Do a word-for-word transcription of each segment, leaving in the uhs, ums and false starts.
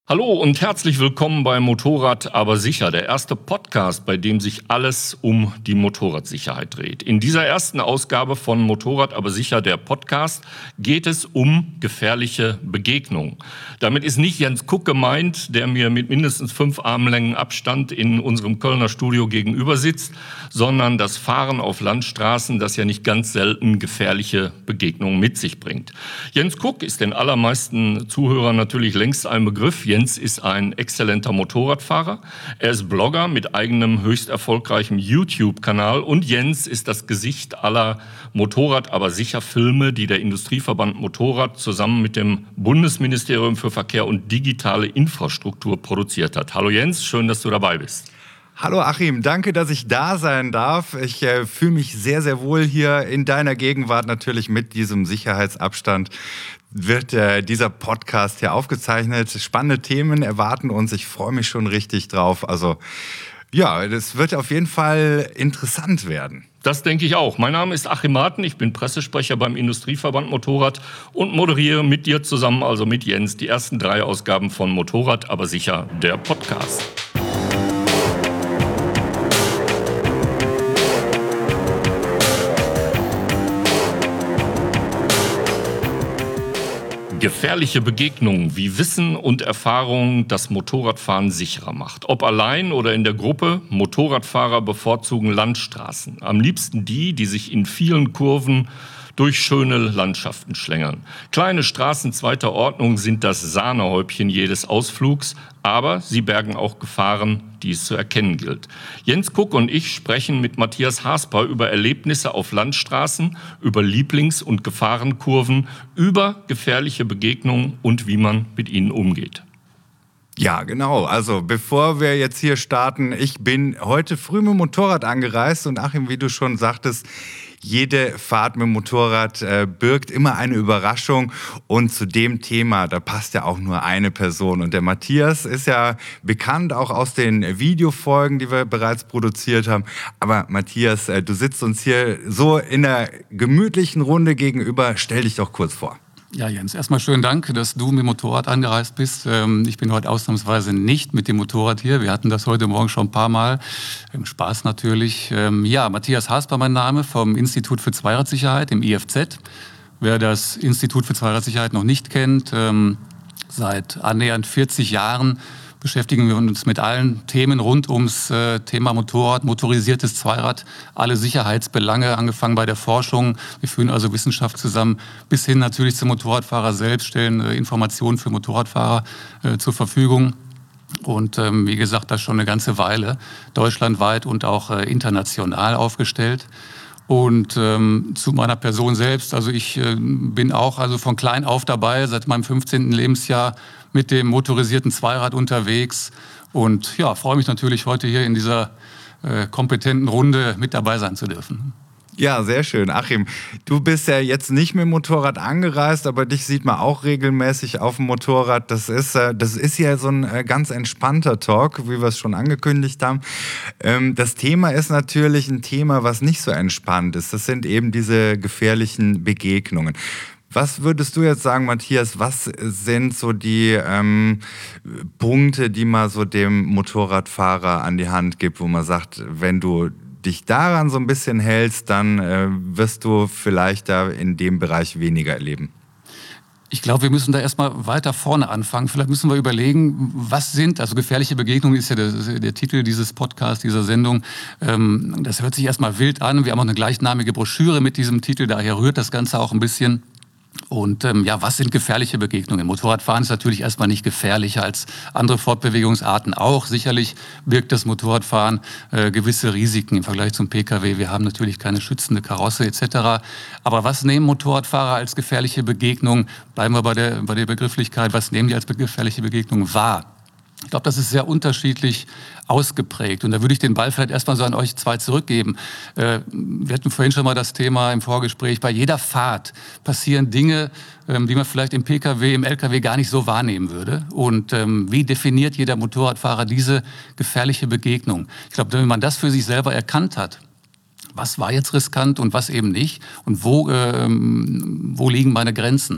Hallo und herzlich willkommen bei Motorrad aber sicher, der erste Podcast, bei dem sich alles um die Motorradsicherheit dreht. In dieser ersten Ausgabe von Motorrad aber sicher, der Podcast, geht es um gefährliche Begegnungen. Damit ist nicht Jens Kuck gemeint, der mir mit mindestens fünf Armlängen Abstand in unserem Kölner Studio gegenüber sitzt, sondern das Fahren auf Landstraßen, das ja nicht ganz selten gefährliche Begegnungen mit sich bringt. Jens Kuck ist den allermeisten Zuhörern natürlich längst ein Begriff. Jens ist ein exzellenter Motorradfahrer. Er ist Blogger mit eigenem höchst erfolgreichem YouTube-Kanal und Jens ist das Gesicht aller Motorrad aber sicher Filme, die der Industrieverband Motorrad zusammen mit dem Bundesministerium für Verkehr und digitale Infrastruktur produziert hat. Hallo Jens, schön, dass du dabei bist. Hallo Achim, danke, dass ich da sein darf. Ich äh, fühle mich sehr, sehr wohl hier in deiner Gegenwart, natürlich mit diesem Sicherheitsabstand. Wird äh, dieser Podcast hier aufgezeichnet. Spannende Themen erwarten uns. Ich freue mich schon richtig drauf. Also ja, das wird auf jeden Fall interessant werden. Das denke ich auch. Mein Name ist Achim Marten, ich bin Pressesprecher beim Industrieverband Motorrad und moderiere mit dir zusammen, also mit Jens, die ersten drei Ausgaben von Motorrad aber sicher, der Podcast. Gefährliche Begegnungen, wie Wissen und Erfahrung das Motorradfahren sicherer macht. Ob allein oder in der Gruppe, Motorradfahrer bevorzugen Landstraßen. Am liebsten die, die sich in vielen Kurven durch schöne Landschaften schlängern. Kleine Straßen zweiter Ordnung sind das Sahnehäubchen jedes Ausflugs, aber sie bergen auch Gefahren, die es zu erkennen gilt. Jens Kuck und ich sprechen mit Matthias Hasper über Erlebnisse auf Landstraßen, über Lieblings- und Gefahrenkurven, über gefährliche Begegnungen und wie man mit ihnen umgeht. Ja, genau. Also bevor wir jetzt hier starten, ich bin heute früh mit dem Motorrad angereist und Achim, wie du schon sagtest, jede Fahrt mit dem Motorrad äh, birgt immer eine Überraschung und zu dem Thema, da passt ja auch nur eine Person und der Matthias ist ja bekannt auch aus den Videofolgen, die wir bereits produziert haben, aber Matthias, äh, du sitzt uns hier so in einer gemütlichen Runde gegenüber, stell dich doch kurz vor. Ja, Jens, erstmal schönen Dank, dass du mit dem Motorrad angereist bist. Ich bin heute ausnahmsweise nicht mit dem Motorrad hier. Wir hatten das heute Morgen schon ein paar Mal. Spaß natürlich. Ja, Matthias Hasper mein Name vom Institut für Zweiradsicherheit im I F Z. Wer das Institut für Zweiradsicherheit noch nicht kennt, seit annähernd vierzig Jahren beschäftigen wir uns mit allen Themen rund ums äh, Thema Motorrad, motorisiertes Zweirad, alle Sicherheitsbelange, angefangen bei der Forschung. Wir führen also Wissenschaft zusammen, bis hin natürlich zum Motorradfahrer selbst, stellen äh, Informationen für Motorradfahrer äh, zur Verfügung. Und ähm, wie gesagt, das schon eine ganze Weile, deutschlandweit und auch äh, international aufgestellt. Und ähm, zu meiner Person selbst, also ich äh, bin auch also von klein auf dabei, seit meinem fünfzehnten Lebensjahr mit dem motorisierten Zweirad unterwegs und ja, freue mich natürlich heute hier in dieser äh, kompetenten Runde mit dabei sein zu dürfen. Ja, sehr schön. Achim, du bist ja jetzt nicht mit dem Motorrad angereist, aber dich sieht man auch regelmäßig auf dem Motorrad. Das ist, das ist ja so ein ganz entspannter Talk, wie wir es schon angekündigt haben. Das Thema ist natürlich ein Thema, was nicht so entspannt ist. Das sind eben diese gefährlichen Begegnungen. Was würdest du jetzt sagen, Matthias, was sind so die ähm, Punkte, die man so dem Motorradfahrer an die Hand gibt, wo man sagt, wenn du dich daran so ein bisschen hältst, dann äh, wirst du vielleicht da in dem Bereich weniger erleben? Ich glaube, wir müssen da erstmal weiter vorne anfangen. Vielleicht müssen wir überlegen, was sind, also gefährliche Begegnungen ist ja der, der Titel dieses Podcasts, dieser Sendung. Ähm, das hört sich erstmal wild an. Wir haben auch eine gleichnamige Broschüre mit diesem Titel, daher rührt das Ganze auch ein bisschen. Und ähm, ja, was sind gefährliche Begegnungen? Motorradfahren ist natürlich erstmal nicht gefährlicher als andere Fortbewegungsarten auch. Sicherlich birgt das Motorradfahren äh, gewisse Risiken im Vergleich zum Pkw. Wir haben natürlich keine schützende Karosse et cetera. Aber was nehmen Motorradfahrer als gefährliche Begegnung? Bleiben wir bei der, bei der Begrifflichkeit. Was nehmen die als gefährliche Begegnung wahr? Ich glaube, das ist sehr unterschiedlich ausgeprägt. Und da würde ich den Ball vielleicht erstmal so an euch zwei zurückgeben. Äh, wir hatten vorhin schon mal das Thema im Vorgespräch. Bei jeder Fahrt passieren Dinge, ähm, die man vielleicht im Pkw, im Lkw gar nicht so wahrnehmen würde. Und ähm, wie definiert jeder Motorradfahrer diese gefährliche Begegnung? Ich glaube, wenn man das für sich selber erkannt hat, was war jetzt riskant und was eben nicht und wo, ähm, wo liegen meine Grenzen,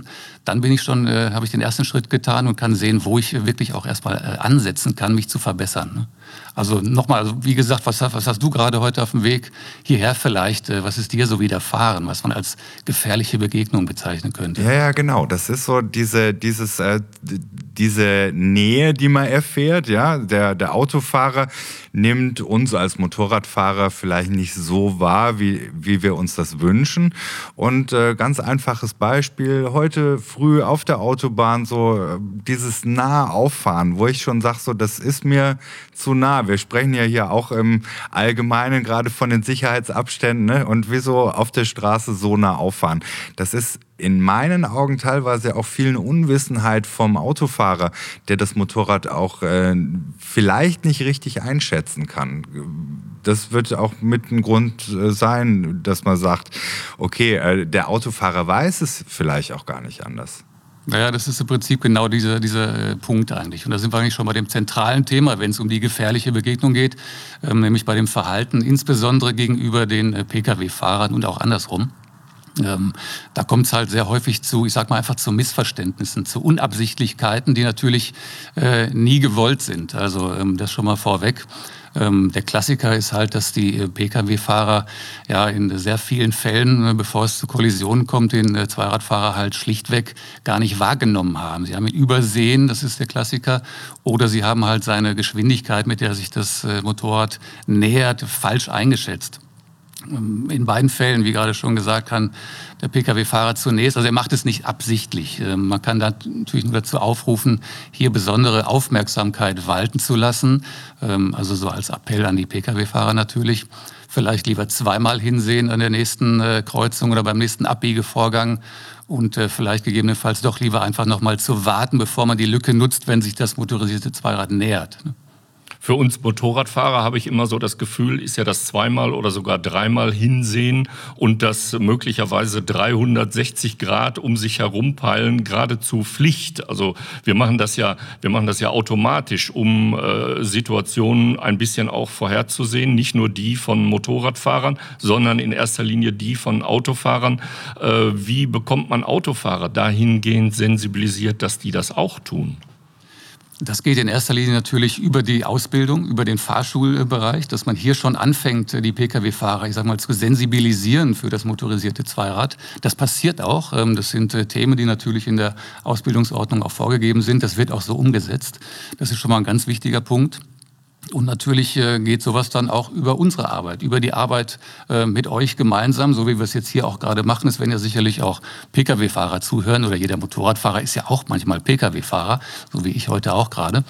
dann bin ich schon, äh, habe ich den ersten Schritt getan und kann sehen, wo ich wirklich auch erstmal äh, ansetzen kann, mich zu verbessern. Ne? Also nochmal, also wie gesagt, was, was hast du gerade heute auf dem Weg hierher vielleicht, äh, was ist dir so widerfahren, was man als gefährliche Begegnung bezeichnen könnte? Ja, ja, genau. Das ist so diese, dieses, äh, diese Nähe, die man erfährt. Ja, der, der Autofahrer nimmt uns als Motorradfahrer vielleicht nicht so wahr, wie, wie wir uns das wünschen. Und äh, ganz einfaches Beispiel, heute früh auf der Autobahn so äh, dieses nahe Auffahren, wo ich schon sage, so, das ist mir zu nah. Wir sprechen ja hier auch im Allgemeinen gerade von den Sicherheitsabständen, ne? Und wieso auf der Straße so nah auffahren. Das ist in meinen Augen teilweise auch viel eine Unwissenheit vom Autofahrer, der das Motorrad auch äh, vielleicht nicht richtig einschätzen kann. Das wird auch mit ein Grund äh, sein, dass man sagt, okay, äh, der Autofahrer weiß es vielleicht auch gar nicht anders. Naja, das ist im Prinzip genau dieser, dieser Punkt eigentlich. Und da sind wir eigentlich schon bei dem zentralen Thema, wenn es um die gefährliche Begegnung geht, ähm, nämlich bei dem Verhalten, insbesondere gegenüber den äh, Pkw-Fahrern und auch andersrum. Ähm, da kommt es halt sehr häufig zu, ich sag mal einfach zu Missverständnissen, zu Unabsichtlichkeiten, die natürlich äh, nie gewollt sind. Also ähm, das schon mal vorweg. Ähm, der Klassiker ist halt, dass die äh, Pkw-Fahrer ja in sehr vielen Fällen, äh, bevor es zu Kollisionen kommt, den äh, Zweiradfahrer halt schlichtweg gar nicht wahrgenommen haben. Sie haben ihn übersehen, das ist der Klassiker, oder sie haben halt seine Geschwindigkeit, mit der sich das äh, Motorrad nähert, falsch eingeschätzt. In beiden Fällen, wie gerade schon gesagt, kann der Pkw-Fahrer zunächst, also er macht es nicht absichtlich. Man kann da natürlich nur dazu aufrufen, hier besondere Aufmerksamkeit walten zu lassen. Also so als Appell an die Pkw-Fahrer natürlich. Vielleicht lieber zweimal hinsehen an der nächsten Kreuzung oder beim nächsten Abbiegevorgang und vielleicht gegebenenfalls doch lieber einfach nochmal zu warten, bevor man die Lücke nutzt, wenn sich das motorisierte Zweirad nähert. Für uns Motorradfahrer habe ich immer so das Gefühl, ist ja das zweimal oder sogar dreimal hinsehen und das möglicherweise dreihundertsechzig Grad um sich herum peilen geradezu Pflicht. Also wir machen das ja, wir machen das ja automatisch, um äh, Situationen ein bisschen auch vorherzusehen. Nicht nur die von Motorradfahrern, sondern in erster Linie die von Autofahrern. Äh, wie bekommt man Autofahrer dahingehend sensibilisiert, dass die das auch tun? Das geht in erster Linie natürlich über die Ausbildung, über den Fahrschulbereich, dass man hier schon anfängt, die Pkw-Fahrer, ich sag mal, zu sensibilisieren für das motorisierte Zweirad. Das passiert auch. Das sind Themen, die natürlich in der Ausbildungsordnung auch vorgegeben sind. Das wird auch so umgesetzt. Das ist schon mal ein ganz wichtiger Punkt. Und natürlich äh, geht sowas dann auch über unsere Arbeit, über die Arbeit äh, mit euch gemeinsam, so wie wir es jetzt hier auch gerade machen. Es werden ja sicherlich auch Pkw-Fahrer zuhören oder jeder Motorradfahrer ist ja auch manchmal Pkw-Fahrer, so wie ich heute auch gerade.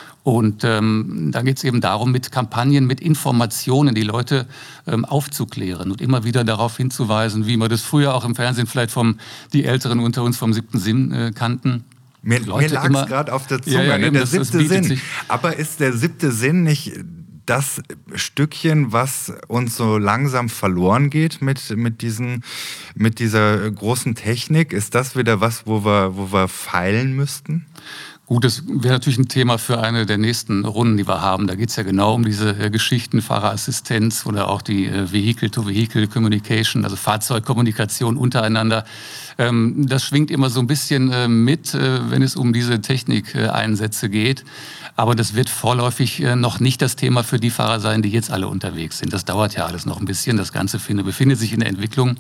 Und ähm, da geht es eben darum, mit Kampagnen, mit Informationen die Leute ähm, aufzuklären und immer wieder darauf hinzuweisen, wie wir das früher auch im Fernsehen vielleicht vom die Älteren unter uns vom siebten Sinn äh, kannten. Mir, mir lag es gerade auf der Zunge, ja, ja, ne? eben, Der das, siebte das Sinn. sich. Aber ist der siebte Sinn nicht das Stückchen, was uns so langsam verloren geht mit, mit, diesen, mit dieser großen Technik? Ist das wieder was, wo wir, wo wir feilen müssten? Gut, das wäre natürlich ein Thema für eine der nächsten Runden, die wir haben. Da geht es ja genau um diese äh, Geschichten, Fahrerassistenz oder auch die äh, Vehicle-to-Vehicle-Communication, also Fahrzeugkommunikation untereinander. Ähm, das schwingt immer so ein bisschen äh, mit, äh, wenn es um diese Technikeinsätze äh, geht. Aber das wird vorläufig äh, noch nicht das Thema für die Fahrer sein, die jetzt alle unterwegs sind. Das dauert ja alles noch ein bisschen. Das Ganze finde, befindet sich in der Entwicklung.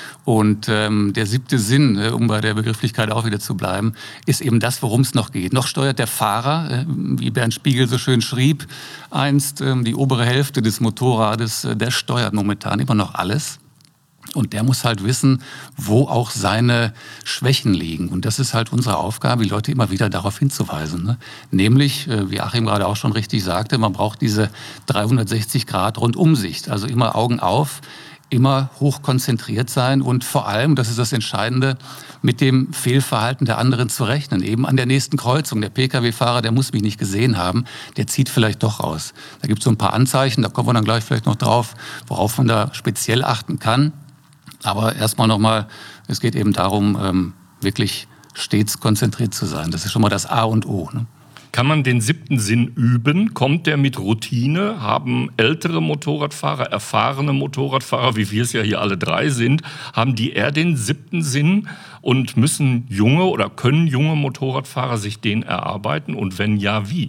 Und ähm, der siebte Sinn, äh, um bei der Begrifflichkeit auch wieder zu bleiben, ist eben das, worum es noch geht. Noch steuert der Fahrer, äh, wie Bernd Spiegel so schön schrieb, einst äh, die obere Hälfte des Motorrades, äh, der steuert momentan immer noch alles. Und der muss halt wissen, wo auch seine Schwächen liegen. Und das ist halt unsere Aufgabe, die Leute immer wieder darauf hinzuweisen. Ne? Nämlich, äh, wie Achim gerade auch schon richtig sagte, man braucht diese dreihundertsechzig Grad Rundumsicht. Also immer Augen auf, immer hoch konzentriert sein und vor allem, das ist das Entscheidende, mit dem Fehlverhalten der anderen zu rechnen. Eben an der nächsten Kreuzung. Der Pkw-Fahrer, der muss mich nicht gesehen haben, der zieht vielleicht doch raus. Da gibt es so ein paar Anzeichen, da kommen wir dann gleich vielleicht noch drauf, worauf man da speziell achten kann. Aber erstmal nochmal, es geht eben darum, wirklich stets konzentriert zu sein. Das ist schon mal das A und O. Ne? Kann man den siebten Sinn üben? Kommt der mit Routine? Haben ältere Motorradfahrer, erfahrene Motorradfahrer, wie wir es ja hier alle drei sind, haben die eher den siebten Sinn und müssen junge oder können junge Motorradfahrer sich den erarbeiten? Und wenn ja, wie?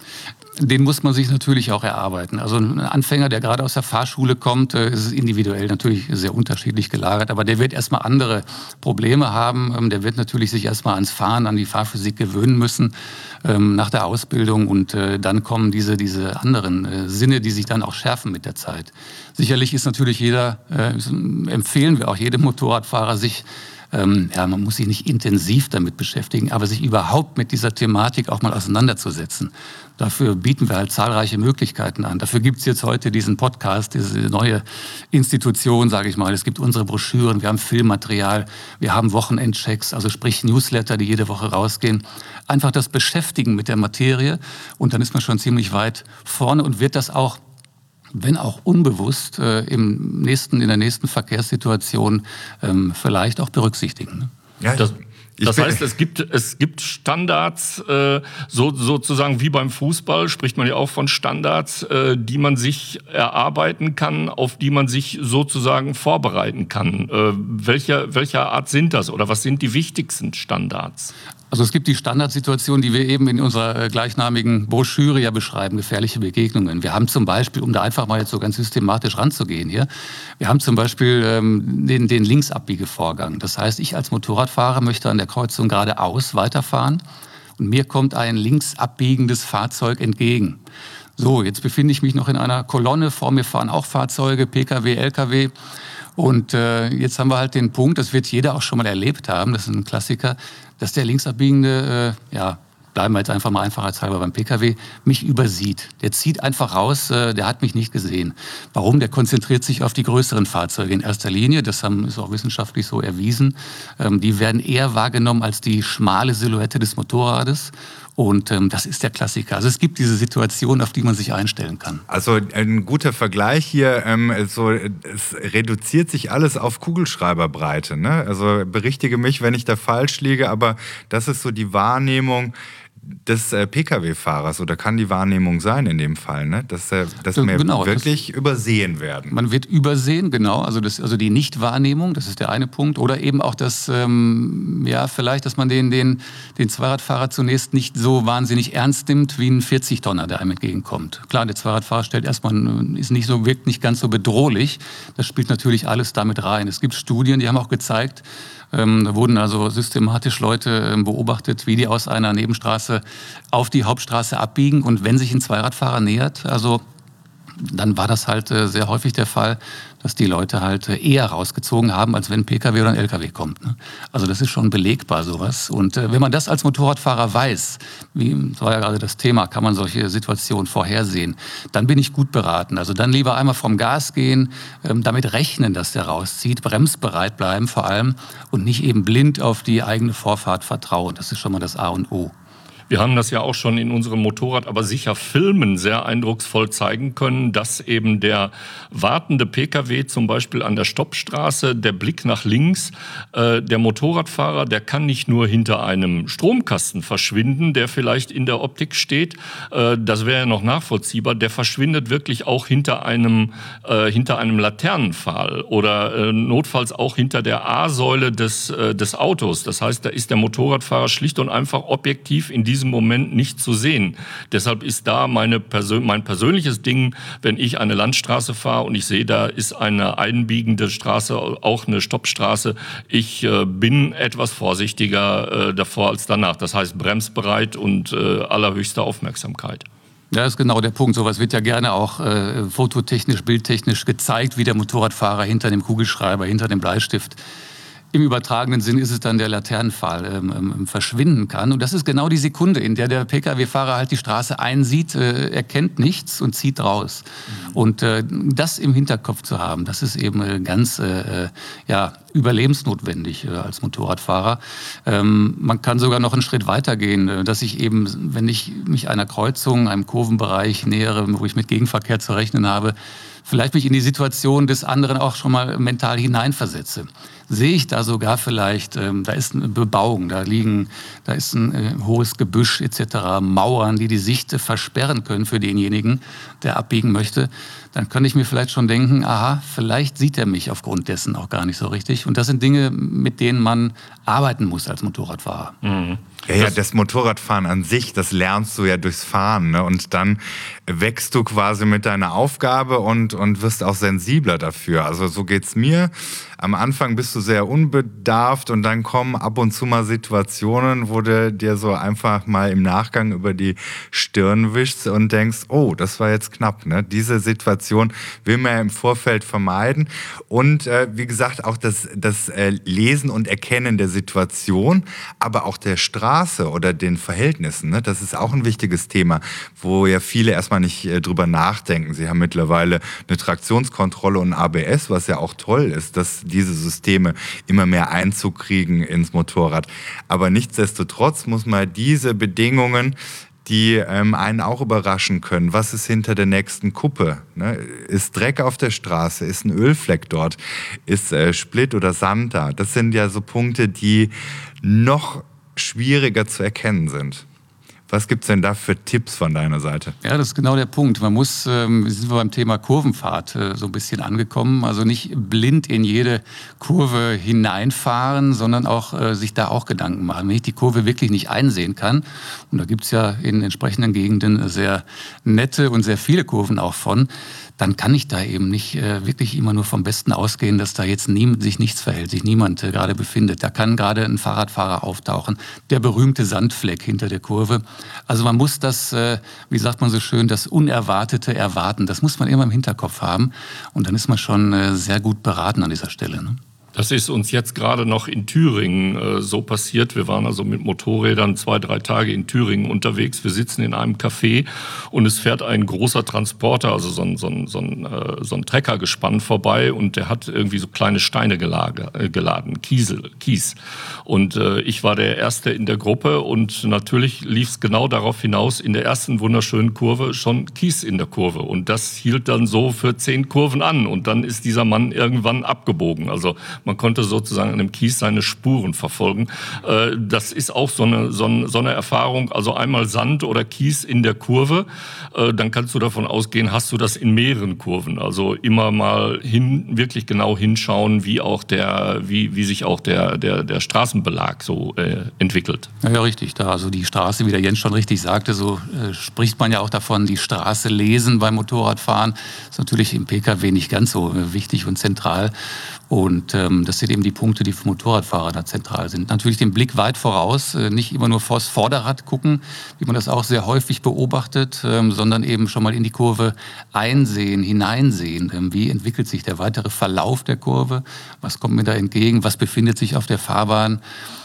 Den muss man sich natürlich auch erarbeiten. Also ein Anfänger, der gerade aus der Fahrschule kommt, ist es individuell natürlich sehr unterschiedlich gelagert, aber der wird erstmal andere Probleme haben. Der wird natürlich sich erstmal ans Fahren, an die Fahrphysik gewöhnen müssen nach der Ausbildung und dann kommen diese, diese anderen Sinne, die sich dann auch schärfen mit der Zeit. Sicherlich ist natürlich jeder, empfehlen wir auch jedem Motorradfahrer, sich ja, man muss sich nicht intensiv damit beschäftigen, aber sich überhaupt mit dieser Thematik auch mal auseinanderzusetzen. Dafür bieten wir halt zahlreiche Möglichkeiten an. Dafür gibt es jetzt heute diesen Podcast, diese neue Institution, sage ich mal. Es gibt unsere Broschüren, wir haben Filmmaterial, wir haben Wochenendchecks, also sprich Newsletter, die jede Woche rausgehen. Einfach das Beschäftigen mit der Materie und dann ist man schon ziemlich weit vorne und wird das auch, wenn auch unbewusst, äh, im nächsten, in der nächsten Verkehrssituation ähm, vielleicht auch berücksichtigen. Ne? Ja, das, das heißt, es gibt, es gibt Standards, äh, so, sozusagen wie beim Fußball, spricht man ja auch von Standards, äh, die man sich erarbeiten kann, auf die man sich sozusagen vorbereiten kann. Äh, welcher, welcher Art sind das oder was sind die wichtigsten Standards? Also es gibt die Standardsituation, die wir eben in unserer gleichnamigen Broschüre ja beschreiben, gefährliche Begegnungen. Wir haben zum Beispiel, um da einfach mal jetzt so ganz systematisch ranzugehen hier, wir haben zum Beispiel ähm, den, den Linksabbiegevorgang. Das heißt, ich als Motorradfahrer möchte an der Kreuzung geradeaus weiterfahren und mir kommt ein links abbiegendes Fahrzeug entgegen. So, jetzt befinde ich mich noch in einer Kolonne, vor mir fahren auch Fahrzeuge, Pkw, Lkw. Und äh, jetzt haben wir halt den Punkt, das wird jeder auch schon mal erlebt haben, das ist ein Klassiker, dass der linksabbiegende, äh, ja, bleiben wir jetzt einfach mal einfachheitshalber beim Pkw, mich übersieht. Der zieht einfach raus, äh, der hat mich nicht gesehen. Warum? Der konzentriert sich auf die größeren Fahrzeuge in erster Linie, das haben, ist auch wissenschaftlich so erwiesen. Ähm, die werden eher wahrgenommen als die schmale Silhouette des Motorrades. Und ähm, das ist der Klassiker. Also es gibt diese Situation, auf die man sich einstellen kann. Also ein guter Vergleich hier, ähm, so, es reduziert sich alles auf Kugelschreiberbreite. Ne? Also berichtige mich, wenn ich da falsch liege, aber das ist so die Wahrnehmung des äh, Pkw-Fahrers oder kann die Wahrnehmung sein in dem Fall, ne? dass, äh, dass ja, wir genau, wirklich das, übersehen werden. Man wird übersehen, genau, also, das, also die Nichtwahrnehmung, das ist der eine Punkt, oder eben auch das, ähm, ja vielleicht, dass man den, den, den Zweiradfahrer zunächst nicht so wahnsinnig ernst nimmt wie ein vierzig-Tonner, der einem entgegenkommt. Klar, der Zweiradfahrer stellt erstmal, ist nicht so, wirkt nicht ganz so bedrohlich, das spielt natürlich alles damit rein. Es gibt Studien, die haben auch gezeigt, Ähm, da wurden also systematisch Leute ähm, beobachtet, wie die aus einer Nebenstraße auf die Hauptstraße abbiegen. Und wenn sich ein Zweiradfahrer nähert, also dann war das halt äh, sehr häufig der Fall, dass die Leute halt äh, eher rausgezogen haben, als wenn ein Pkw oder ein Lkw kommt. Ne? Also das ist schon belegbar, sowas. Und äh, wenn man das als Motorradfahrer weiß, wie das war ja gerade das Thema, kann man solche Situationen vorhersehen, dann bin ich gut beraten. Also dann lieber einmal vom Gas gehen, ähm, damit rechnen, dass der rauszieht, bremsbereit bleiben vor allem und nicht eben blind auf die eigene Vorfahrt vertrauen. Das ist schon mal das A und O. Wir haben das ja auch schon in unserem Motorrad, aber sicher Filmen sehr eindrucksvoll zeigen können, dass eben der wartende Pkw zum Beispiel an der Stoppstraße, der Blick nach links, äh, der Motorradfahrer, der kann nicht nur hinter einem Stromkasten verschwinden, der vielleicht in der Optik steht, äh, das wäre ja noch nachvollziehbar, der verschwindet wirklich auch hinter einem, äh, hinter einem Laternenpfahl oder äh, notfalls auch hinter der A-Säule des, äh, des Autos. Das heißt, da ist der Motorradfahrer schlicht und einfach objektiv in diesem Moment nicht zu sehen. Deshalb ist da meine Persön- mein persönliches Ding, wenn ich eine Landstraße fahre und ich sehe, da ist eine einbiegende Straße, auch eine Stoppstraße, ich äh, bin etwas vorsichtiger äh, davor als danach. Das heißt bremsbereit und äh, allerhöchste Aufmerksamkeit. Ja, das ist genau der Punkt. Sowas wird ja gerne auch äh, fototechnisch, bildtechnisch gezeigt, wie der Motorradfahrer hinter dem Kugelschreiber, hinter dem Bleistift im übertragenen Sinn ist es dann der Laternenpfahl ähm, ähm, verschwinden kann. Und das ist genau die Sekunde, in der der Pkw-Fahrer halt die Straße einsieht, äh, erkennt nichts und zieht raus. Mhm. Und äh, das im Hinterkopf zu haben, das ist eben äh, ganz äh, ja, überlebensnotwendig äh, als Motorradfahrer. Ähm, man kann sogar noch einen Schritt weiter gehen, äh, dass ich eben, wenn ich mich einer Kreuzung, einem Kurvenbereich nähere, wo ich mit Gegenverkehr zu rechnen habe, vielleicht mich in die Situation des anderen auch schon mal mental hineinversetze. Sehe ich da sogar vielleicht, ähm, da ist eine Bebauung, da liegen, da ist ein äh, hohes Gebüsch et cetera, Mauern, die die Sicht äh, versperren können für denjenigen, der abbiegen möchte, dann könnte ich mir vielleicht schon denken, aha, vielleicht sieht er mich aufgrund dessen auch gar nicht so richtig. Und das sind Dinge, mit denen man arbeiten muss als Motorradfahrer. Mhm. Ja, ja, das Motorradfahren an sich, das lernst du ja durchs Fahren, ne? Und dann wächst du quasi mit deiner Aufgabe und, und wirst auch sensibler dafür. Also so geht's mir. Am Anfang bist du sehr unbedarft und dann kommen ab und zu mal Situationen, wo du dir so einfach mal im Nachgang über die Stirn wischst und denkst, oh, das war jetzt knapp, ne? Diese Situation will man ja im Vorfeld vermeiden. Und äh, wie gesagt, auch das, das äh, Lesen und Erkennen der Situation, aber auch der Straße oder den Verhältnissen, ne? Das ist auch ein wichtiges Thema, wo ja viele erstmal nicht äh, drüber nachdenken. Sie haben mittlerweile eine Traktionskontrolle und A B S, was ja auch toll ist, dass diese Systeme immer mehr Einzug kriegen ins Motorrad. Aber nichtsdestotrotz muss man diese Bedingungen, die ähm, einen auch überraschen können. Was ist hinter der nächsten Kuppe? Ne? Ist Dreck auf der Straße? Ist ein Ölfleck dort? Ist äh, Split oder Sand da? Das sind ja so Punkte, die noch schwieriger zu erkennen sind. Was gibt es denn da für Tipps von deiner Seite? Ja, das ist genau der Punkt. Man muss, ähm, sind wir beim Thema Kurvenfahrt äh, so ein bisschen angekommen, also nicht blind in jede Kurve hineinfahren, sondern auch äh, sich da auch Gedanken machen. Wenn ich die Kurve wirklich nicht einsehen kann, und da gibt es ja in entsprechenden Gegenden sehr nette und sehr viele Kurven auch von, dann kann ich da eben nicht äh, wirklich immer nur vom Besten ausgehen, dass da jetzt nie, sich nichts verhält, sich niemand äh, gerade befindet. Da kann gerade ein Fahrradfahrer auftauchen, der berühmte Sandfleck hinter der Kurve. Also man muss das, äh, wie sagt man so schön, das Unerwartete erwarten. Das muss man immer im Hinterkopf haben und dann ist man schon äh, sehr gut beraten an dieser Stelle, ne? Das ist uns jetzt gerade noch in Thüringen äh, so passiert. Wir waren also mit Motorrädern zwei, drei Tage in Thüringen unterwegs. Wir sitzen in einem Café und es fährt ein großer Transporter, also so ein, so ein, so ein, äh, so ein Treckergespann vorbei und der hat irgendwie so kleine Steine gelage, äh, geladen, Kiesel, Kies. Und äh, ich war der Erste in der Gruppe und natürlich lief es genau darauf hinaus, in der ersten wunderschönen Kurve schon Kies in der Kurve. Und das hielt dann so für zehn Kurven an und dann ist dieser Mann irgendwann abgebogen. Also man konnte sozusagen an dem Kies seine Spuren verfolgen. Das ist auch so eine, so eine Erfahrung. Also einmal Sand oder Kies in der Kurve, dann kannst du davon ausgehen, hast du das in mehreren Kurven. Also immer mal hin, wirklich genau hinschauen, wie auch der, wie, wie sich auch der, der, der Straßenbelag so äh, entwickelt. Ja, ja, richtig. Da also die Straße, wie der Jens schon richtig sagte, so äh, spricht man ja auch davon, die Straße lesen beim Motorradfahren. Das ist natürlich im P K W nicht ganz so äh, wichtig und zentral. Und ähm, das sind eben die Punkte, die für Motorradfahrer da zentral sind. Natürlich den Blick weit voraus, äh, nicht immer nur vors Vorderrad gucken, wie man das auch sehr häufig beobachtet, ähm, sondern eben schon mal in die Kurve einsehen, hineinsehen. Ähm, wie entwickelt sich der weitere Verlauf der Kurve? Was kommt mir da entgegen? Was befindet sich auf der Fahrbahn?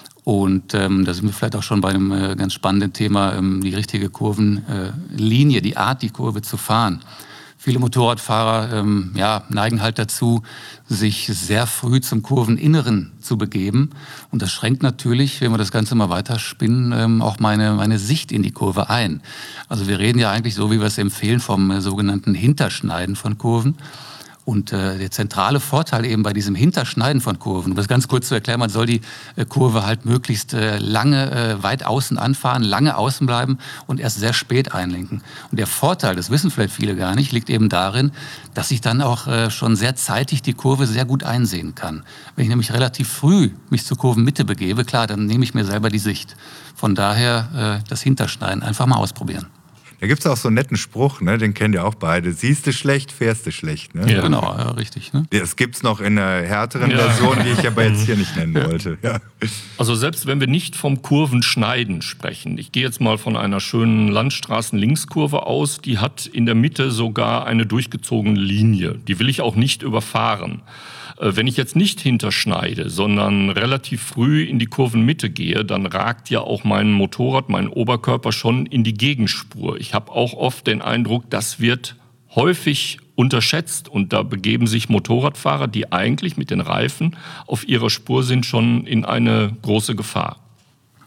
Und ähm, da sind wir vielleicht auch schon bei einem äh, ganz spannenden Thema, ähm, die richtige Kurvenlinie, äh, die Art, die Kurve zu fahren. Viele Motorradfahrer ähm, ja, neigen halt dazu, sich sehr früh zum Kurveninneren zu begeben. Und das schränkt natürlich, wenn wir das Ganze mal weiterspinnen, ähm, auch meine, meine Sicht in die Kurve ein. Also wir reden ja eigentlich so, wie wir es empfehlen, vom äh, sogenannten Hinterschneiden von Kurven. Und äh, der zentrale Vorteil eben bei diesem Hinterschneiden von Kurven, um das ganz kurz zu erklären, man soll die äh, Kurve halt möglichst äh, lange äh, weit außen anfahren, lange außen bleiben und erst sehr spät einlenken. Und der Vorteil, das wissen vielleicht viele gar nicht, liegt eben darin, dass ich dann auch äh, schon sehr zeitig die Kurve sehr gut einsehen kann. Wenn ich nämlich relativ früh mich zur Kurvenmitte begebe, klar, dann nehme ich mir selber die Sicht. Von daher äh, das Hinterschneiden einfach mal ausprobieren. Da gibt es auch so einen netten Spruch, ne? Den kennt ihr auch beide. Siehst du schlecht, fährst du schlecht. Ne? Ja, genau, ja, richtig. Ne? Das gibt es noch in einer härteren ja. Version, die ich aber jetzt hier nicht nennen wollte. Ja. Also selbst wenn wir nicht vom Kurvenschneiden sprechen, ich gehe jetzt mal von einer schönen Landstraßen-Linkskurve aus, die hat in der Mitte sogar eine durchgezogene Linie. Die will ich auch nicht überfahren. Wenn ich jetzt nicht hinterschneide, sondern relativ früh in die Kurvenmitte gehe, dann ragt ja auch mein Motorrad, mein Oberkörper schon in die Gegenspur. Ich habe auch oft den Eindruck, das wird häufig unterschätzt und da begeben sich Motorradfahrer, die eigentlich mit den Reifen auf ihrer Spur sind, schon in eine große Gefahr.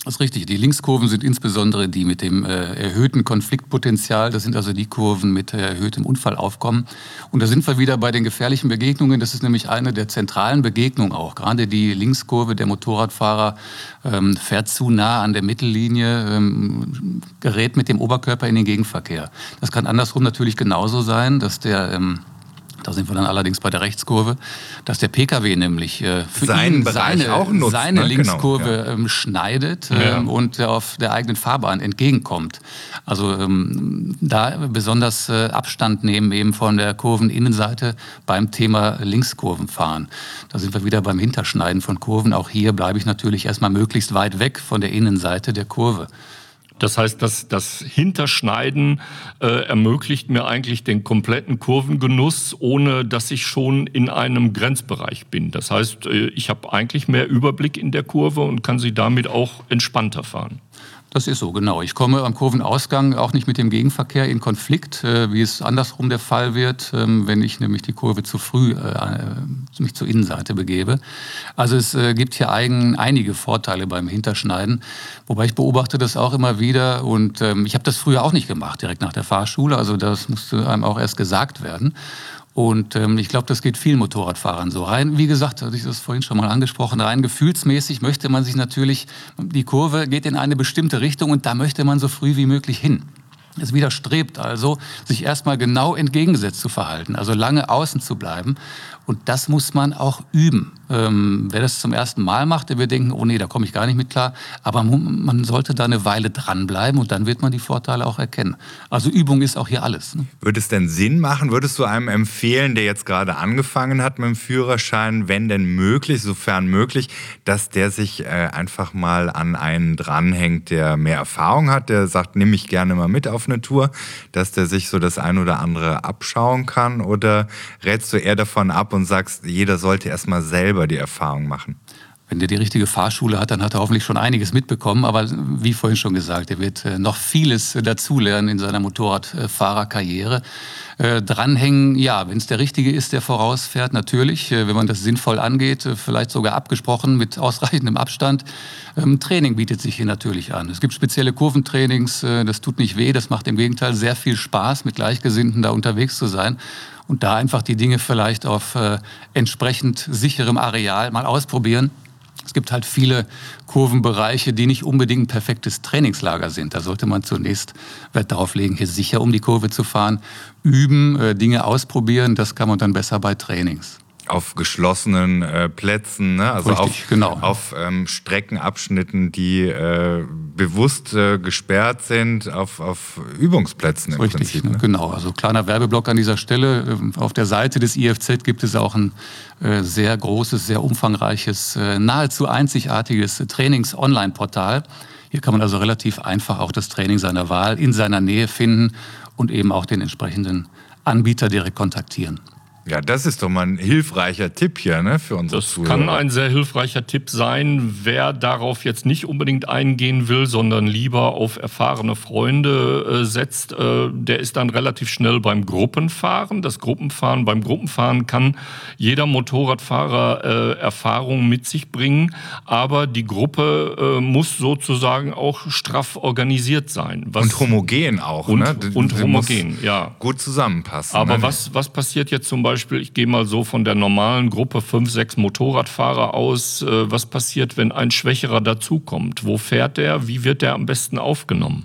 Das ist richtig. Die Linkskurven sind insbesondere die mit dem äh, erhöhten Konfliktpotenzial. Das sind also die Kurven mit äh, erhöhtem Unfallaufkommen. Und da sind wir wieder bei den gefährlichen Begegnungen. Das ist nämlich eine der zentralen Begegnungen auch. Gerade die Linkskurve, der Motorradfahrer ähm, fährt zu nah an der Mittellinie, ähm, gerät mit dem Oberkörper in den Gegenverkehr. Das kann andersrum natürlich genauso sein, dass der... Ähm, Da sind wir dann allerdings bei der Rechtskurve, dass der Pkw nämlich äh, für seinen ihn Bereich seine, auch nutzt, seine ne? Linkskurve Genau, ja. ähm, schneidet Ja. ähm, und auf der eigenen Fahrbahn entgegenkommt. Also ähm, da besonders äh, Abstand nehmen eben von der Kurveninnenseite beim Thema Linkskurvenfahren. Da sind wir wieder beim Hinterschneiden von Kurven. Auch hier bleibe ich natürlich erstmal möglichst weit weg von der Innenseite der Kurve. Das heißt, das, das Hinterschneiden äh, ermöglicht mir eigentlich den kompletten Kurvengenuss, ohne dass ich schon in einem Grenzbereich bin. Das heißt, äh, ich habe eigentlich mehr Überblick in der Kurve und kann sie damit auch entspannter fahren. Das ist so, genau. Ich komme am Kurvenausgang auch nicht mit dem Gegenverkehr in Konflikt, äh, wie es andersrum der Fall wird, ähm, wenn ich nämlich die Kurve zu früh äh, mich zur Innenseite begebe. Also es äh, gibt hier eigen, einige Vorteile beim Hinterschneiden, wobei ich beobachte das auch immer wieder und ähm, ich habe das früher auch nicht gemacht, direkt nach der Fahrschule, also das musste einem auch erst gesagt werden. Und ähm, ich glaube, das geht vielen Motorradfahrern so. Rein, wie gesagt, hatte ich das vorhin schon mal angesprochen, rein gefühlsmäßig möchte man sich natürlich, die Kurve geht in eine bestimmte Richtung und da möchte man so früh wie möglich hin. Es widerstrebt also, sich erstmal genau entgegengesetzt zu verhalten, also lange außen zu bleiben. Und das muss man auch üben. Ähm, wer das zum ersten Mal macht, der wird denken, oh nee, da komme ich gar nicht mit klar. Aber man sollte da eine Weile dranbleiben und dann wird man die Vorteile auch erkennen. Also Übung ist auch hier alles. Ne? Würde es denn Sinn machen, würdest du einem empfehlen, der jetzt gerade angefangen hat mit dem Führerschein, wenn denn möglich, sofern möglich, dass der sich äh, einfach mal an einen dranhängt, der mehr Erfahrung hat, der sagt, nimm mich gerne mal mit auf eine Tour, dass der sich so das ein oder andere abschauen kann? Oder rätst du eher davon ab und sagst, jeder sollte erst mal selber die Erfahrung machen? Wenn der die richtige Fahrschule hat, dann hat er hoffentlich schon einiges mitbekommen. Aber wie vorhin schon gesagt, er wird noch vieles dazulernen in seiner Motorradfahrerkarriere. Äh, dranhängen, ja, wenn es der Richtige ist, der vorausfährt, natürlich. Äh, wenn man das sinnvoll angeht, äh, vielleicht sogar abgesprochen mit ausreichendem Abstand. Ähm, Training bietet sich hier natürlich an. Es gibt spezielle Kurventrainings, äh, das tut nicht weh, das macht im Gegenteil sehr viel Spaß, mit Gleichgesinnten da unterwegs zu sein. Und da einfach die Dinge vielleicht auf äh, entsprechend sicherem Areal mal ausprobieren. Es gibt halt viele Kurvenbereiche, die nicht unbedingt ein perfektes Trainingslager sind. Da sollte man zunächst Wert darauf legen, hier sicher um die Kurve zu fahren, üben, äh, Dinge ausprobieren. Das kann man dann besser bei Trainings. Auf geschlossenen äh, Plätzen, ne? Also Richtig, auf, genau. auf ähm, Streckenabschnitten, die äh, bewusst äh, gesperrt sind, auf, auf Übungsplätzen im Richtig, Prinzip. Ne? Genau. Also kleiner Werbeblock an dieser Stelle. Auf der Seite des I F Z gibt es auch ein äh, sehr großes, sehr umfangreiches, äh, nahezu einzigartiges Trainings-Online-Portal. Hier kann man also relativ einfach auch das Training seiner Wahl in seiner Nähe finden und eben auch den entsprechenden Anbieter direkt kontaktieren. Ja, das ist doch mal ein hilfreicher Tipp hier, ne, für unsere Das Zuhörer. kann ein sehr hilfreicher Tipp sein, wer darauf jetzt nicht unbedingt eingehen will, sondern lieber auf erfahrene Freunde äh, setzt, äh, der ist dann relativ schnell beim Gruppenfahren. Das Gruppenfahren, beim Gruppenfahren kann jeder Motorradfahrer äh, Erfahrung mit sich bringen, aber die Gruppe äh, muss sozusagen auch straff organisiert sein. Was und homogen auch, und, ne? Und Die homogen, muss ja. gut zusammenpassen. Aber ne? was, was passiert jetzt zum Beispiel, ich gehe mal so von der normalen Gruppe fünf, sechs Motorradfahrer aus, äh, was passiert, wenn ein Schwächerer dazukommt? Wo fährt der? Wie wird der am besten aufgenommen?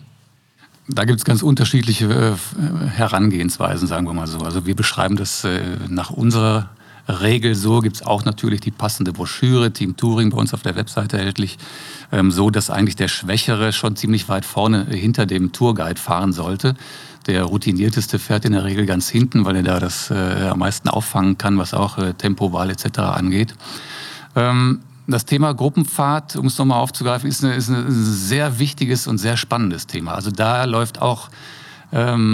Da gibt es ganz unterschiedliche äh, Herangehensweisen, sagen wir mal so. Also wir beschreiben das äh, nach unserer Regel so, gibt es auch natürlich die passende Broschüre, Team Touring, bei uns auf der Webseite erhältlich, ähm, so dass eigentlich der Schwächere schon ziemlich weit vorne hinter dem Tourguide fahren sollte. Der Routinierteste fährt in der Regel ganz hinten, weil er da das äh, am meisten auffangen kann, was auch äh, Tempowahl et cetera angeht. Ähm, das Thema Gruppenfahrt, um es nochmal aufzugreifen, ist, eine, ist ein sehr wichtiges und sehr spannendes Thema. Also da läuft auch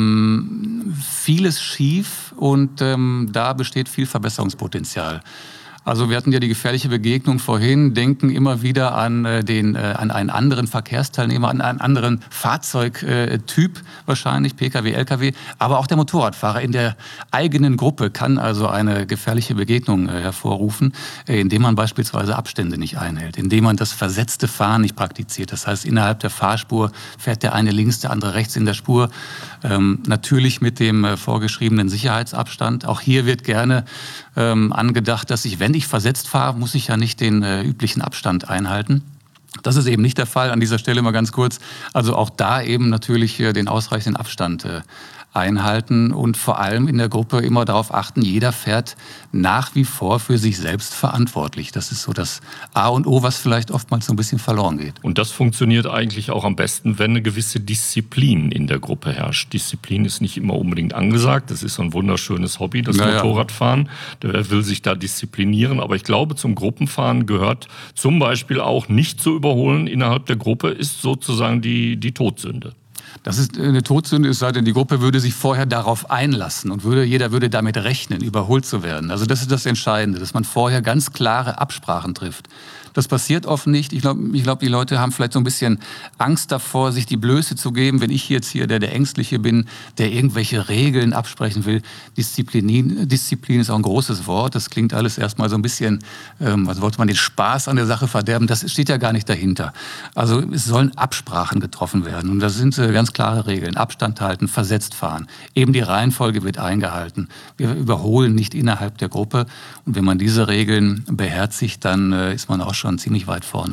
ähm, vieles schief und ähm, da besteht viel Verbesserungspotenzial. Also wir hatten ja die gefährliche Begegnung vorhin, denken immer wieder an, äh, den, äh, an einen anderen Verkehrsteilnehmer, an einen anderen Fahrzeugtyp wahrscheinlich, Pkw, Lkw, aber auch der Motorradfahrer in der eigenen Gruppe kann also eine gefährliche Begegnung äh, hervorrufen, äh, indem man beispielsweise Abstände nicht einhält, indem man das versetzte Fahren nicht praktiziert. Das heißt, innerhalb der Fahrspur fährt der eine links, der andere rechts in der Spur, ähm, natürlich mit dem äh, vorgeschriebenen Sicherheitsabstand. Auch hier wird gerne ähm, angedacht, dass ich, wenn ich versetzt fahre, muss ich ja nicht den äh, üblichen Abstand einhalten. Das ist eben nicht der Fall. An dieser Stelle mal ganz kurz. Also auch da eben natürlich äh, den ausreichenden Abstand äh, einhalten und vor allem in der Gruppe immer darauf achten, jeder fährt nach wie vor für sich selbst verantwortlich. Das ist so das A und O, was vielleicht oftmals so ein bisschen verloren geht. Und das funktioniert eigentlich auch am besten, wenn eine gewisse Disziplin in der Gruppe herrscht. Disziplin ist nicht immer unbedingt angesagt. Das ist so ein wunderschönes Hobby, das naja. Motorradfahren. Der will sich da disziplinieren. Aber ich glaube, zum Gruppenfahren gehört zum Beispiel auch nicht zu überholen innerhalb der Gruppe, ist sozusagen die, die Todsünde. Das ist eine Todsünde, es sei denn, die Gruppe würde sich vorher darauf einlassen und würde, jeder würde damit rechnen, überholt zu werden. Also das ist das Entscheidende, dass man vorher ganz klare Absprachen trifft. Das passiert oft nicht. Ich glaube, ich glaub, die Leute haben vielleicht so ein bisschen Angst davor, sich die Blöße zu geben, wenn ich jetzt hier der, der Ängstliche bin, der irgendwelche Regeln absprechen will. Disziplin, Disziplin ist auch ein großes Wort. Das klingt alles erstmal so ein bisschen, ähm, als wollte man den Spaß an der Sache verderben. Das steht ja gar nicht dahinter. Also es sollen Absprachen getroffen werden. Und das sind äh, ganz klare Regeln. Abstand halten, versetzt fahren. Eben die Reihenfolge wird eingehalten. Wir überholen nicht innerhalb der Gruppe. Und wenn man diese Regeln beherzigt, dann äh, ist man auch schon ziemlich weit vorne.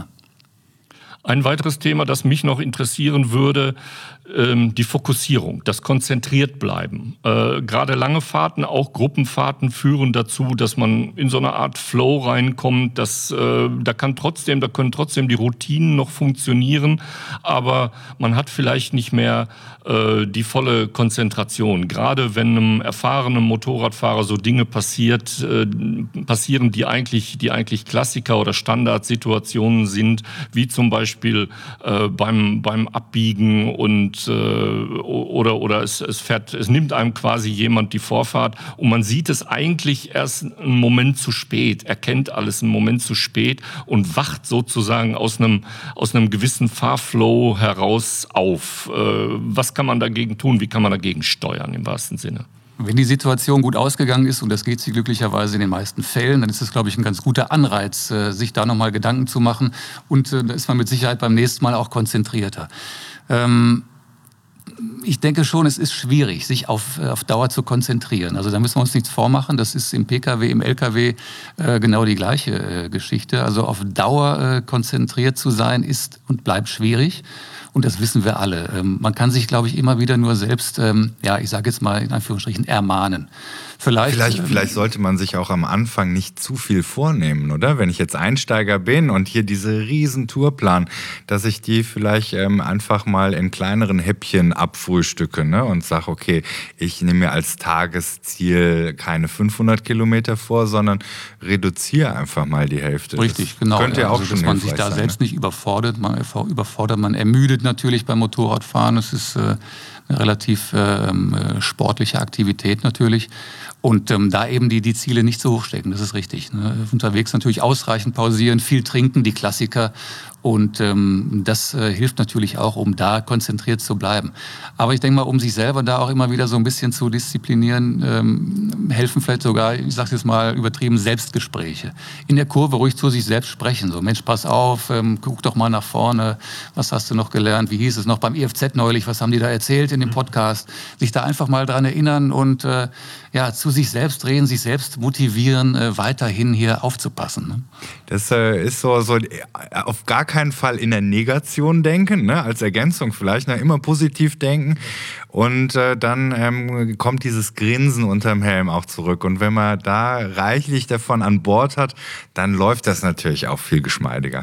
Ein weiteres Thema, das mich noch interessieren würde, ähm, die Fokussierung, das konzentriert bleiben. Äh, gerade lange Fahrten, auch Gruppenfahrten führen dazu, dass man in so eine Art Flow reinkommt. Dass, äh, da kann trotzdem, da können trotzdem die Routinen noch funktionieren, aber man hat vielleicht nicht mehr äh, die volle Konzentration. Gerade wenn einem erfahrenen Motorradfahrer so Dinge passiert, äh, passieren, die eigentlich, die eigentlich Klassiker oder Standardsituationen sind, wie zum Beispiel äh, beim, beim Abbiegen und oder oder es, es fährt, es nimmt einem quasi jemand die Vorfahrt und man sieht es eigentlich erst einen Moment zu spät, erkennt alles einen Moment zu spät und wacht sozusagen aus einem aus einem gewissen Fahrflow heraus auf. Was kann man dagegen tun? Wie kann man dagegen steuern im wahrsten Sinne? Wenn die Situation gut ausgegangen ist, und das geht sie glücklicherweise in den meisten Fällen, dann ist es, glaube ich, ein ganz guter Anreiz, sich da nochmal Gedanken zu machen. Und da ist man mit Sicherheit beim nächsten Mal auch konzentrierter. Ähm Ich denke schon, es ist schwierig, sich auf, auf Dauer zu konzentrieren. Also da müssen wir uns nichts vormachen. Das ist im Pkw, im Lkw äh, genau die gleiche äh, Geschichte. Also auf Dauer äh, konzentriert zu sein ist und bleibt schwierig. Und das wissen wir alle. Ähm, man kann sich, glaube ich, immer wieder nur selbst, ähm, ja, ich sage jetzt mal in Anführungsstrichen, ermahnen. Vielleicht, Vielleicht, ähm, vielleicht sollte man sich auch am Anfang nicht zu viel vornehmen, oder? Wenn ich jetzt Einsteiger bin und hier diese riesen Tour plan, dass ich die vielleicht ähm, einfach mal in kleineren Häppchen abfrühstücke, ne? Und sage, okay, ich nehme mir als Tagesziel keine fünfhundert Kilometer vor, sondern reduziere einfach mal die Hälfte. Richtig, das genau. Könnte ja auch also, schon dass man sich da sein, selbst ne? nicht überfordert. Man überfordert, man ermüdet natürlich beim Motorradfahren. Es ist äh, eine relativ äh, sportliche Aktivität natürlich. Und ähm, da eben die, die Ziele nicht so hoch stecken, das ist richtig. Ne? Unterwegs natürlich ausreichend pausieren, viel trinken, die Klassiker. Und ähm, das äh, hilft natürlich auch, um da konzentriert zu bleiben. Aber ich denke mal, um sich selber da auch immer wieder so ein bisschen zu disziplinieren, ähm, helfen vielleicht sogar, ich sage jetzt mal übertrieben, Selbstgespräche. In der Kurve ruhig zu sich selbst sprechen. So, Mensch, pass auf, ähm, guck doch mal nach vorne. Was hast du noch gelernt? Wie hieß es noch beim I F Z neulich? Was haben die da erzählt in dem Podcast? Sich da einfach mal dran erinnern und äh, ja, zu sich selbst drehen, sich selbst motivieren, äh, weiterhin hier aufzupassen. Ne? Das äh, ist so, so auf gar keinen Fall in der Negation denken, ne? Als Ergänzung vielleicht, ne? Immer positiv denken und äh, dann ähm, kommt dieses Grinsen unterm Helm auch zurück und wenn man da reichlich davon an Bord hat, dann läuft das natürlich auch viel geschmeidiger.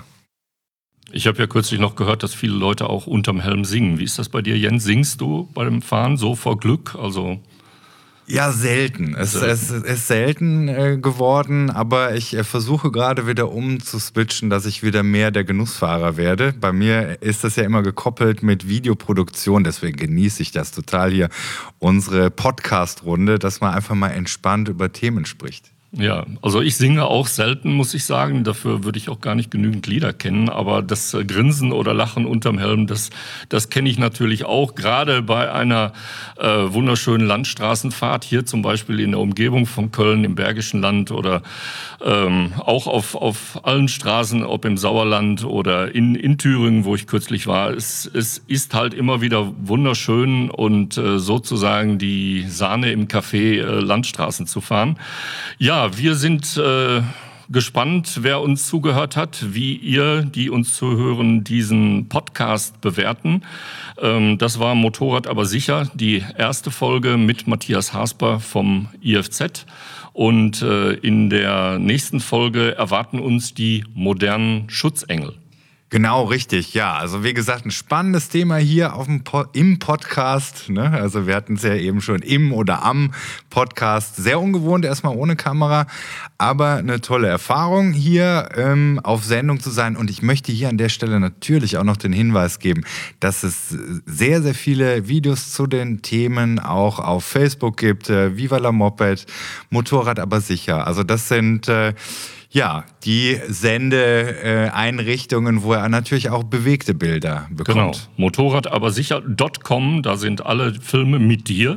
Ich habe ja kürzlich noch gehört, dass viele Leute auch unterm Helm singen. Wie ist das bei dir, Jens? Singst du beim Fahren so vor Glück? Also Ja, selten. Es, es ist selten äh, geworden, aber ich äh, versuche gerade wieder umzuswitchen, dass ich wieder mehr der Genussfahrer werde. Bei mir ist das ja immer gekoppelt mit Videoproduktion, deswegen genieße ich das total hier, unsere Podcast-Runde, dass man einfach mal entspannt über Themen spricht. Ja, also ich singe auch selten, muss ich sagen. Dafür würde ich auch gar nicht genügend Lieder kennen. Aber das äh, Grinsen oder Lachen unterm Helm, das, das kenne ich natürlich auch. Gerade bei einer äh, wunderschönen Landstraßenfahrt, hier zum Beispiel in der Umgebung von Köln, im Bergischen Land oder ähm, auch auf, auf allen Straßen, ob im Sauerland oder in, in Thüringen, wo ich kürzlich war. Es, es ist halt immer wieder wunderschön und äh, sozusagen die Sahne im Café, äh, Landstraßen zu fahren. Ja, wir sind äh, gespannt, wer uns zugehört hat, wie ihr, die uns zuhören, diesen Podcast bewerten. Ähm, das war Motorrad aber sicher, die erste Folge mit Matthias Hasper vom I F Z. Und äh, in der nächsten Folge erwarten uns die modernen Schutzengel. Genau, richtig, ja. Also wie gesagt, ein spannendes Thema hier auf dem po- im Podcast. Ne? Also wir hatten es ja eben schon im oder am Podcast. Sehr ungewohnt, erstmal ohne Kamera, aber eine tolle Erfahrung, hier ähm, auf Sendung zu sein. Und ich möchte hier an der Stelle natürlich auch noch den Hinweis geben, dass es sehr, sehr viele Videos zu den Themen auch auf Facebook gibt. Äh, Viva la Moped, Motorrad aber sicher. Also das sind... Äh, Ja, die Sendeeinrichtungen, wo er natürlich auch bewegte Bilder bekommt. Genau, motorrad aber sicher Punkt com, da sind alle Filme mit dir.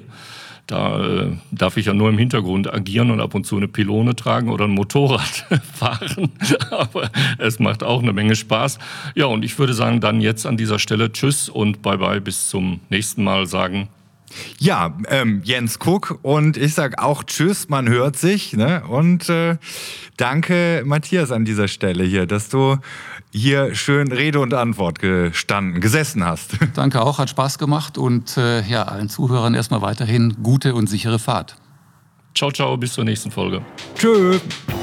Da äh, darf ich ja nur im Hintergrund agieren und ab und zu eine Pylone tragen oder ein Motorrad fahren. Aber es macht auch eine Menge Spaß. Ja, und ich würde sagen, dann jetzt an dieser Stelle Tschüss und Bye-bye, bis zum nächsten Mal sagen. Ja, ähm, Jens Kuck und ich sag auch Tschüss, man hört sich. Ne? Und äh, danke, Matthias, an dieser Stelle hier, dass du hier schön Rede und Antwort gestanden, gesessen hast. Danke auch, hat Spaß gemacht und äh, ja, allen Zuhörern erstmal weiterhin gute und sichere Fahrt. Ciao, ciao, bis zur nächsten Folge. Tschüss.